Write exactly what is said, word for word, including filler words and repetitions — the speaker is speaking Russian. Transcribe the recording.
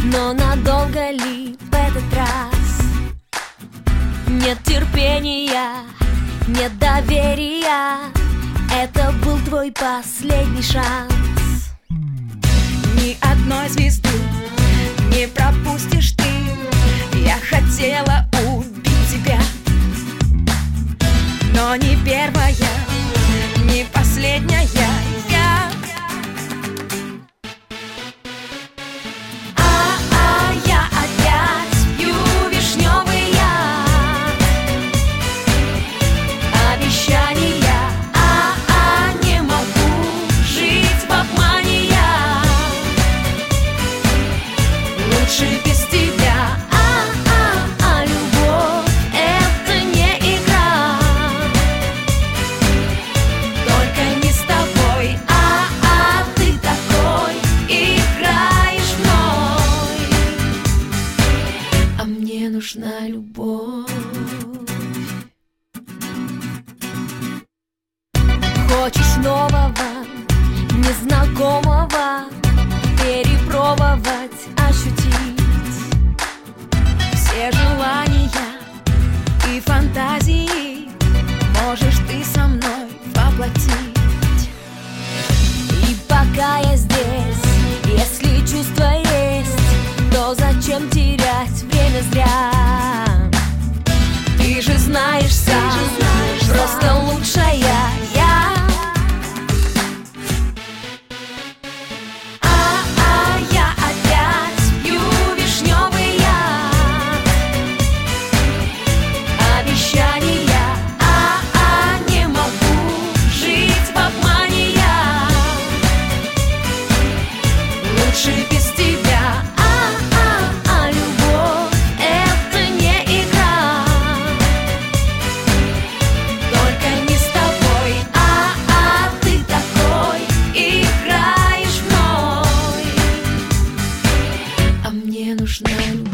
Но надолго ли в этот раз? Нет терпения, нет доверия. Это был твой последний шанс. Ни одной звезды не пропустишь ты. Я хотела убить тебя, но не первая, не последняя я. А-а, я опять пью вишневый яд. Обещания, а-а, не могу жить в обмане я. Лучше без тебя. А-а-а, любовь — это не игра. Только не с тобой. А-а, ты такой, играешь мной. А мне нужна любовь. Хочешь нового, незнакомого, перепробовать, ощутить Все желания и фантазии можешь ты со мной воплотить. И пока я здесь, если чувства есть, то зачем терять время зря? Ты же знаешь сам, просто лучшая я. А-а, я опять пью вишневый яд. Обещания, а-а, не могу жить в обмане я. Лучше без тебя. А-а-а, любовь — это не игра. Только не с тобой. А-а, ты такой, играешь мной. А мне нужна любовь.